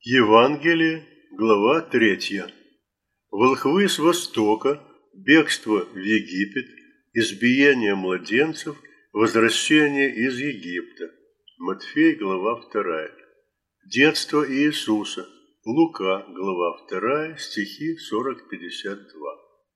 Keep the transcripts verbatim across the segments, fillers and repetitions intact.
Евангелие, глава третья. Волхвы с востока, бегство в Египет, избиение младенцев, возвращение из Египта. Матфей, глава вторая. Детство Иисуса. Лука, глава вторая, стихи сорок-пятьдесят два.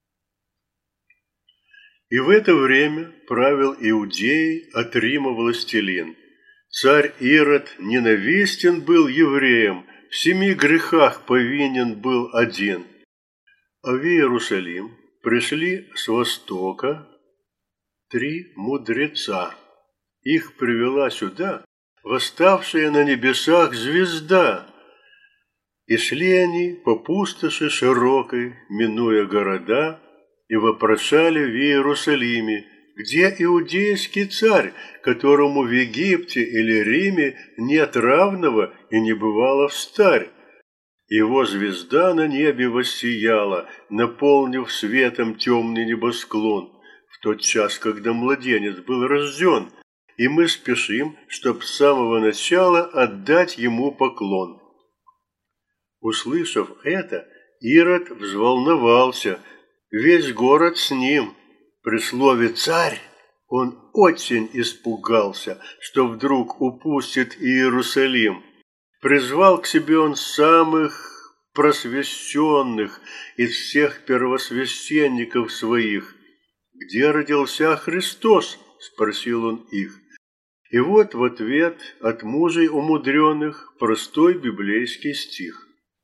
И в это время правил Иудеей от Рима властелин. Царь Ирод ненавистен был евреям, в семи грехах повинен был один. А в Иерусалим пришли с востока три мудреца. Их привела сюда восставшая на небесах звезда. И шли они по пустоши широкой, минуя города, и вопрошали в Иерусалиме: где иудейский царь, которому в Египте или Риме нет равного и не бывало встарь? Его звезда на небе воссияла, наполнив светом темный небосклон, в тот час, когда младенец был рожден, и мы спешим, чтоб с самого начала отдать ему поклон. Услышав это, Ирод взволновался, весь город с ним. При слове «царь» он очень испугался, что вдруг упустит Иерусалим. Призвал к себе он самых просвещенных из всех первосвященников своих. «Где родился Христос?» – спросил он их. И вот в ответ от мужей умудренных простой библейский стих.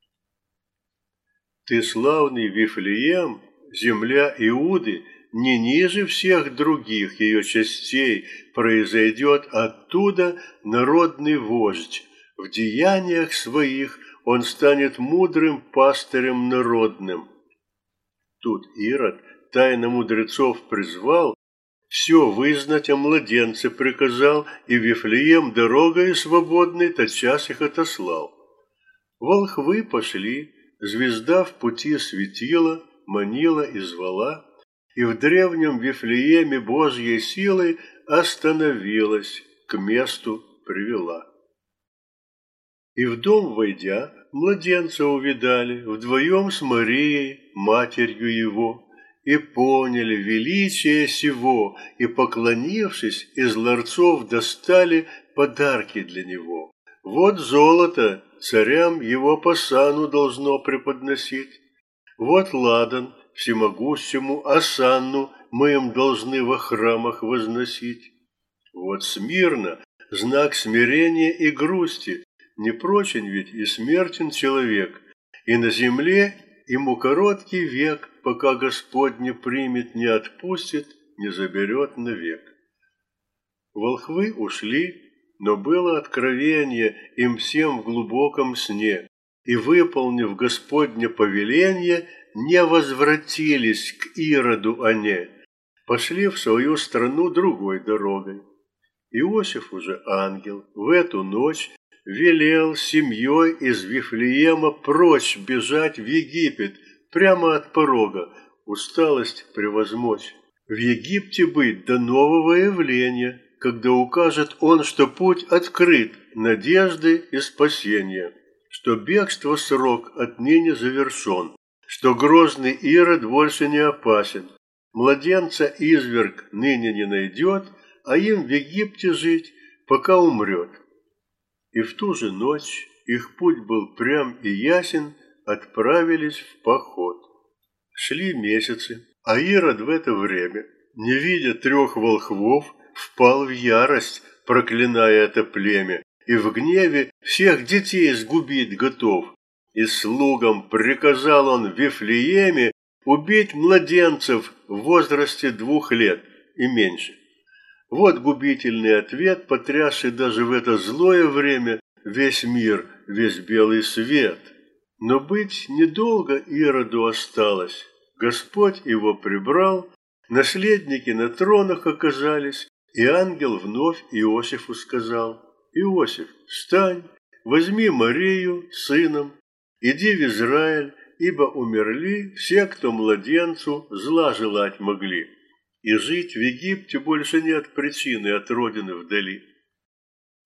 «Ты славный Вифлеем, земля Иуды, не ниже всех других ее частей произойдет оттуда народный вождь. В деяниях своих он станет мудрым пастырем народным». Тут Ирод тайно мудрецов призвал, все вызнать о младенце приказал, и Вифлеем дорогой свободной тотчас их отослал. Волхвы пошли, звезда в пути светила, манила и звала, и в древнем Вифлееме Божьей силой остановилась, к месту привела. И в дом войдя, младенца увидали вдвоем с Марией, матерью его, и поняли величие сего, и, поклонившись, из ларцов достали подарки для него. Вот золото царям его по сану должно преподносить, вот ладан всемогущему осанну мы им должны во храмах возносить. Вот смирно знак смирения и грусти, не прочен ведь и смертен человек, и на земле ему короткий век, пока Господь не примет, не отпустит, не заберет навек. Волхвы ушли, но было откровение им всем в глубоком сне, и, выполнив Господне повеление, не возвратились к Ироду они, пошли в свою страну другой дорогой. Иосиф уже ангел в эту ночь велел семьей из Вифлеема прочь бежать в Египет, прямо от порога, усталость превозмочь. В Египте быть до нового явления, когда укажет он, что путь открыт, надежды и спасения, что бегство срок отныне завершен, что грозный Ирод больше не опасен, младенца изверг ныне не найдет, а им в Египте жить, пока умрет. И в ту же ночь их путь был прям и ясен, отправились в поход. Шли месяцы, а Ирод в это время, не видя трех волхвов, впал в ярость, проклиная это племя, и в гневе всех детей сгубить готов. И слугам приказал он в Вифлееме убить младенцев в возрасте двух лет и меньше. Вот губительный ответ, потрясший даже в это злое время весь мир, весь белый свет. Но быть недолго Ироду осталось. Господь его прибрал, наследники на тронах оказались, и ангел вновь Иосифу сказал: «Иосиф, встань, возьми Марию с сыном, иди в Израиль, ибо умерли все, кто младенцу зла желать могли, и жить в Египте больше нет причины от родины вдали».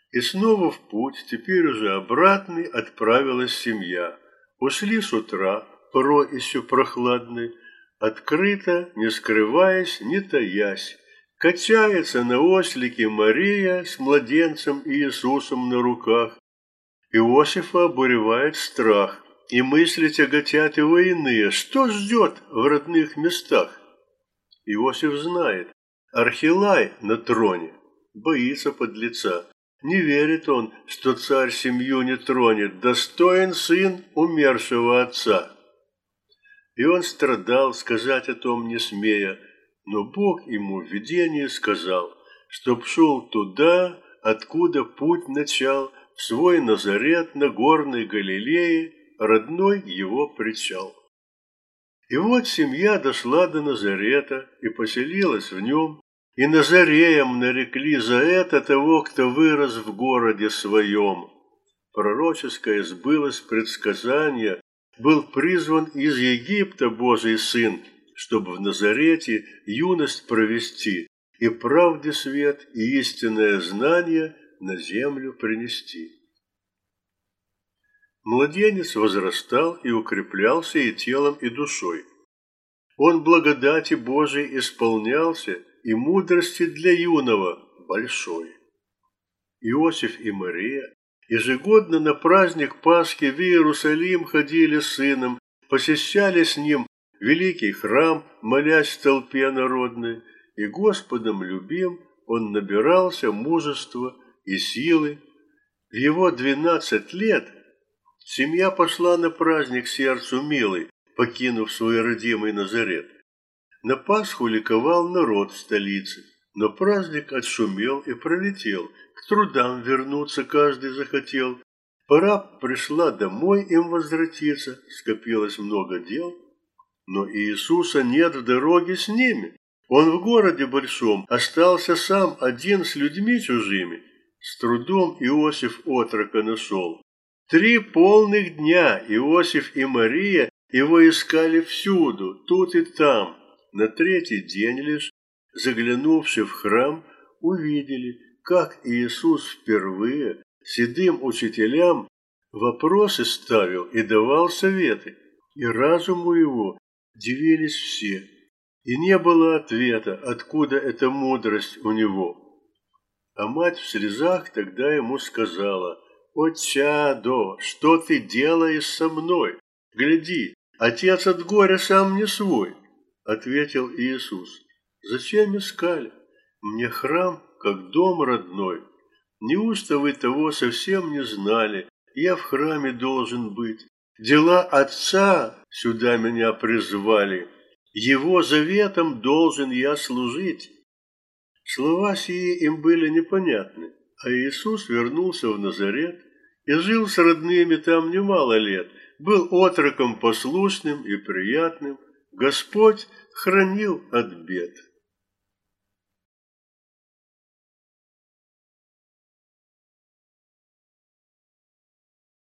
И снова в путь, теперь уже обратный, отправилась семья. Ушли с утра, порой еще прохладной, открыто, не скрываясь, не таясь. Качается на ослике Мария с младенцем Иисусом на руках. Иосифа обуревает страх, и мысли тяготят его иные. Что ждет в родных местах? Иосиф знает, Архилай на троне, боится подлеца. Не верит он, что царь семью не тронет, достоин сын умершего отца. И он страдал, сказать о том не смея, но Бог ему в видении сказал, чтоб шел туда, откуда путь начал, в свой Назарет на горной Галилее, родной его причал. И вот семья дошла до Назарета и поселилась в нем, и Назареем нарекли за это того, кто вырос в городе своем. Пророческое сбылось предсказание, был призван из Египта Божий Сын, чтобы в Назарете юность провести, и правде свет, и истинное знание на землю принести. Младенец возрастал и укреплялся и телом, и душой. Он благодати Божией исполнялся, и мудрости для юного большой. Иосиф и Мария ежегодно на праздник Пасхи в Иерусалим ходили с сыном, посещали с ним великий храм, молясь в толпе народной, и Господом любим он набирался мужества и силы. В его двенадцать лет семья пошла на праздник сердцу милый, покинув свой родимый Назарет. На Пасху ликовал народ в столице, но праздник отшумел и пролетел, к трудам вернуться каждый захотел. Пора пришла домой им возвратиться, скопилось много дел, но Иисуса нет в дороге с ними. Он в городе большом остался сам один с людьми чужими. С трудом Иосиф отрока нашел. Три полных дня Иосиф и Мария его искали всюду, тут и там. На третий день лишь, заглянувши в храм, увидели, как Иисус впервые седым учителям вопросы ставил и давал советы, и разуму его дивились все, и не было ответа, откуда эта мудрость у него. А мать в слезах тогда ему сказала: «О, чадо, что ты делаешь со мной? Гляди, отец от горя сам не свой». Ответил Иисус: «Зачем искали? Мне храм, как дом родной. Неужто вы того совсем не знали? Я в храме должен быть. Дела Отца сюда меня призвали. Его заветом должен я служить». Слова сии им были непонятны, а Иисус вернулся в Назарет и жил с родными там немало лет, был отроком послушным и приятным. Господь хранил от бед.